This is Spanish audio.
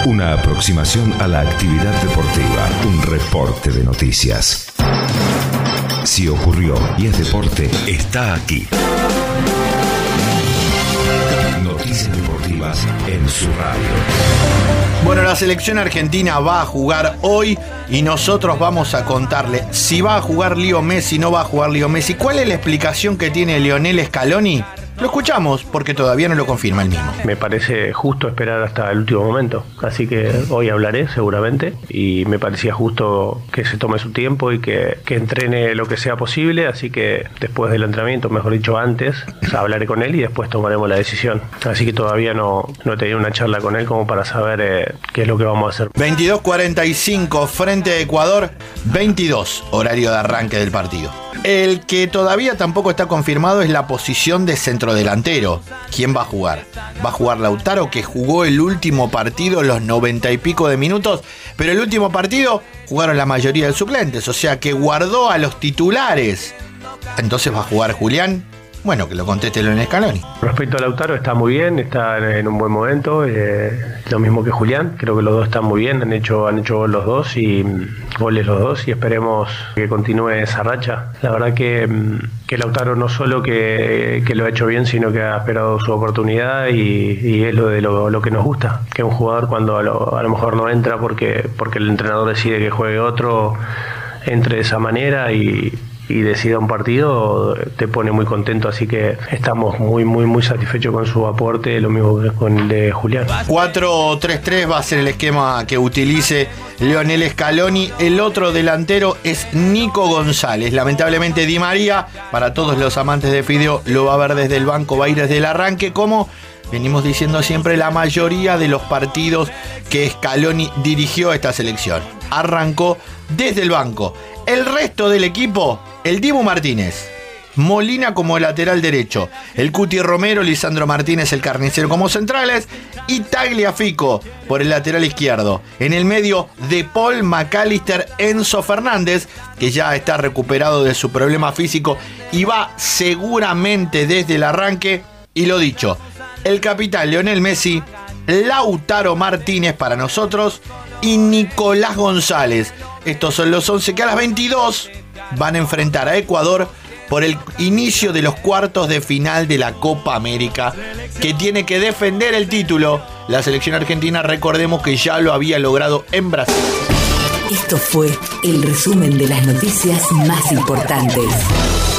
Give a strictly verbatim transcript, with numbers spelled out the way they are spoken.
Una aproximación a la actividad deportiva, un reporte de noticias. Si ocurrió y es deporte, está aquí. Noticias deportivas en su radio. Bueno, la selección argentina va a jugar hoy y nosotros vamos a contarle si va a jugar Leo Messi, no va a jugar Leo Messi. ¿Cuál es la explicación que tiene Lionel Scaloni? Lo escuchamos porque todavía no lo confirma él mismo. Me parece justo esperar hasta el último momento, así que hoy hablaré seguramente y me parecía justo que se tome su tiempo y que, que entrene lo que sea posible, así que después del entrenamiento, mejor dicho antes, hablaré con él y después tomaremos la decisión. Así que todavía no, no he tenido una charla con él como para saber eh, qué es lo que vamos a hacer. veintidós cuarenta y cinco frente a Ecuador, veintidós horario de arranque del partido. El que todavía tampoco está confirmado es la posición de centrodelantero. ¿Quién va a jugar? ¿Va a jugar Lautaro, que jugó el último partido, los noventa y pico de minutos? Pero el último partido jugaron la mayoría de suplentes, o sea que guardó a los titulares. Entonces va a jugar Julián. Bueno, que lo conteste Lionel Scaloni. Respecto a Lautaro, está muy bien, está en un buen momento, eh, lo mismo que Julián, creo que los dos están muy bien, han hecho han hecho los dos y goles los dos y esperemos que continúe esa racha. La verdad que, que Lautaro no solo que, que lo ha hecho bien, sino que ha esperado su oportunidad y, y es lo de lo, lo que nos gusta, que un jugador cuando a lo, a lo mejor no entra porque, porque el entrenador decide que juegue otro, entre de esa manera y y decida un partido, te pone muy contento, así que estamos muy muy muy satisfechos con su aporte, lo mismo que con el de Julián. cuatro tres tres va a ser el esquema que utilice Lionel Scaloni. El otro delantero es Nico González. Lamentablemente Di María, para todos los amantes de Fideo, lo va a ver desde el banco, va a ir desde el arranque, como venimos diciendo siempre, la mayoría de los partidos que Scaloni dirigió a esta selección. Arrancó desde el banco. El resto del equipo, el Dibu Martínez, Molina como lateral derecho, el Cuti Romero, Lisandro Martínez, el Carnicero como centrales y Tagliafico por el lateral izquierdo. En el medio, De Paul, McAllister, Enzo Fernández, que ya está recuperado de su problema físico y va seguramente desde el arranque. Y lo dicho, el capitán Lionel Messi, Lautaro Martínez para nosotros y Nicolás González. Estos son los once que a las veintidós van a enfrentar a Ecuador por el inicio de los cuartos de final de la Copa América, que tiene que defender el título. La selección argentina, recordemos que ya lo había logrado en Brasil. Esto fue el resumen de las noticias más importantes.